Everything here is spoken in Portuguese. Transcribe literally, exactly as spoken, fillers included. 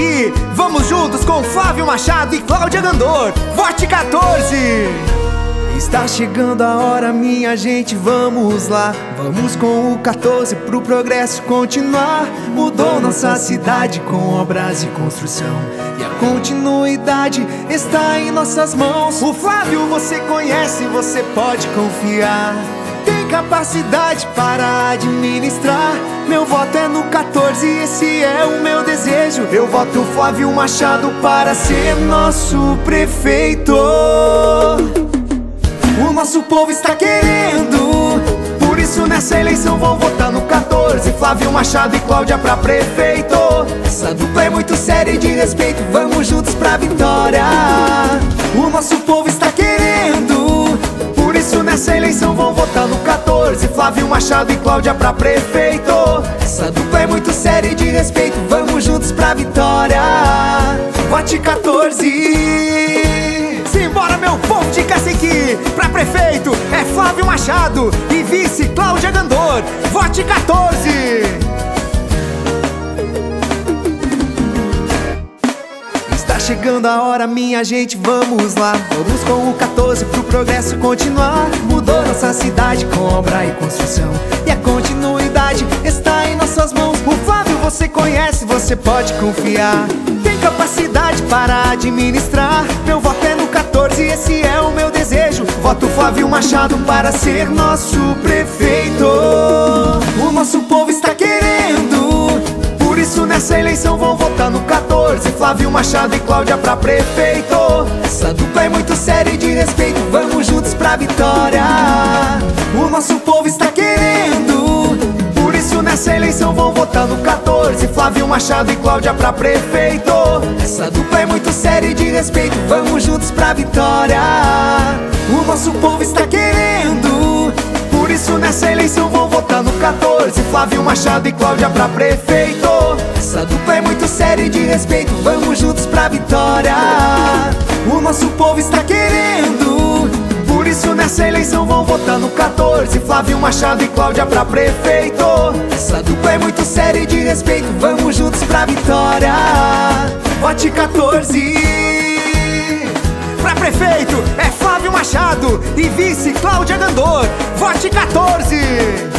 Cacique. Vamos juntos com Flávio Machado e Cláudia Gandor. Vote quatorze. Está chegando a hora, minha gente, vamos lá. Vamos com o quatorze pro progresso continuar. Mudou nossa cidade com obras e construção, e a continuidade está em nossas mãos. O Flávio você conhece, você pode confiar. Tem capacidade para administrar. Meu voto é no quatorze, esse é o meu desejo. Eu voto Flávio Machado para ser nosso prefeito. O nosso povo está querendo, por isso nessa eleição vão votar no quatorze. Flávio Machado e Cláudia pra prefeito. Essa dupla é muito séria e de respeito, vamos juntos pra vitória. O nosso povo está querendo, por isso nessa eleição vão votar no quatorze. Flávio Machado e Cláudia pra prefeito. Essa dupla é muito séria e de respeito, vamos juntos pra vitória. Vote quatorze. Simbora, meu povo de Cacique. Pra prefeito é Flávio Machado e vice Cláudia Gandor. Vote quatorze. Está chegando a hora, minha gente, vamos lá. Vamos com o quatorze pro progresso continuar. Mudou nossa cidade com obra e construção, e a continuidade está em nossas mãos. O Flávio você conhece, você pode confiar. Tem capacidade para administrar. Meu voto é no quatorze, esse é o meu desejo. Voto Flávio Machado para ser nosso prefeito. O nosso povo está querendo, por isso nessa eleição vão votar no quatorze. Flávio Machado e Cláudia pra prefeito. Essa dupla é muito séria e de respeito, vamos juntos pra vitória. O nosso povo está querendo, por isso nessa eleição vão votar no quatorze. Flávio Machado e Cláudia pra prefeito. Essa dupla é muito séria e de respeito, vamos juntos pra vitória. O nosso povo está querendo, por isso nessa eleição vão votar no quatorze. Flávio Machado e Cláudia pra prefeito. Essa dupla é muito séria e de respeito, vamos juntos pra vitória. O nosso povo está querendo, por isso nessa eleição vão votar no quatorze. Flávio Machado e Cláudia pra prefeito. Essa dupla é muito séria e de respeito, vamos juntos pra vitória. Vote quatorze. Pra prefeito é Flávio Machado e vice Cláudia Gandor. Vote quatorze.